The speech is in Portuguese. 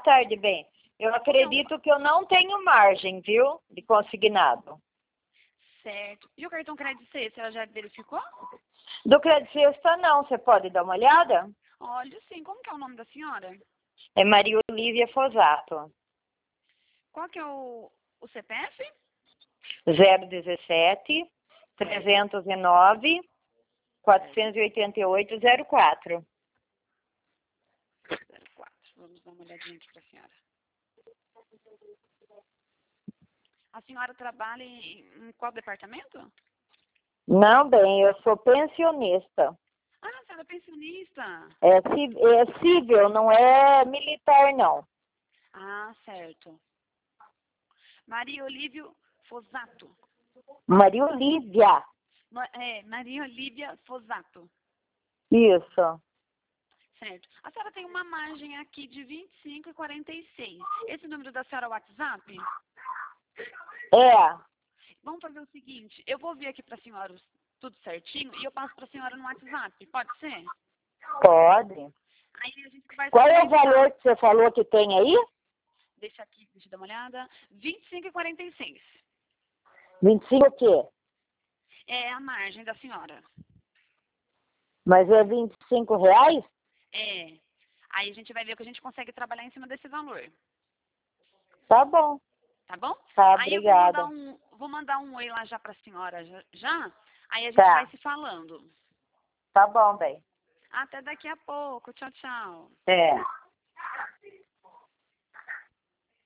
tarde, bem. Eu acredito que eu não tenho margem, viu, de consignado. Certo. E o cartão crédito C, a senhora já verificou? Do Crédito Sexta, não. Você pode dar uma olhada? Olha, sim. Como que é o nome da senhora? É Maria Olívia Fosato. Qual que é o CPF? 017 309 488 04. 04. Vamos dar uma olhadinha aqui para a senhora. A senhora trabalha em qual departamento? Não, bem, eu sou pensionista. Ah, a senhora é pensionista. É civil, não é militar, não. Ah, certo. Maria Olívia Fosato. Maria Olívia. Maria Olívia Fosato. Isso. Certo. A senhora tem uma margem aqui de 25,46. Esse número da senhora é o WhatsApp? É. Vamos fazer o seguinte, eu vou ver aqui para a senhora tudo certinho e eu passo para a senhora no WhatsApp, pode ser? Pode. Aí a gente vai Qual é o solicitar. valor que você falou que tem aí? Deixa eu dar uma olhada. 25,46. 25 o quê? É a margem da senhora. Mas é 25 reais? É. Aí a gente vai ver o que a gente consegue trabalhar em cima desse valor. Tá bom. Tá bom? Tá, Aí eu obrigada. vou mandar um oi lá já para a senhora já. Aí a gente Tá. vai se falando. Tá bom, bem. Até daqui a pouco. Tchau, tchau. É.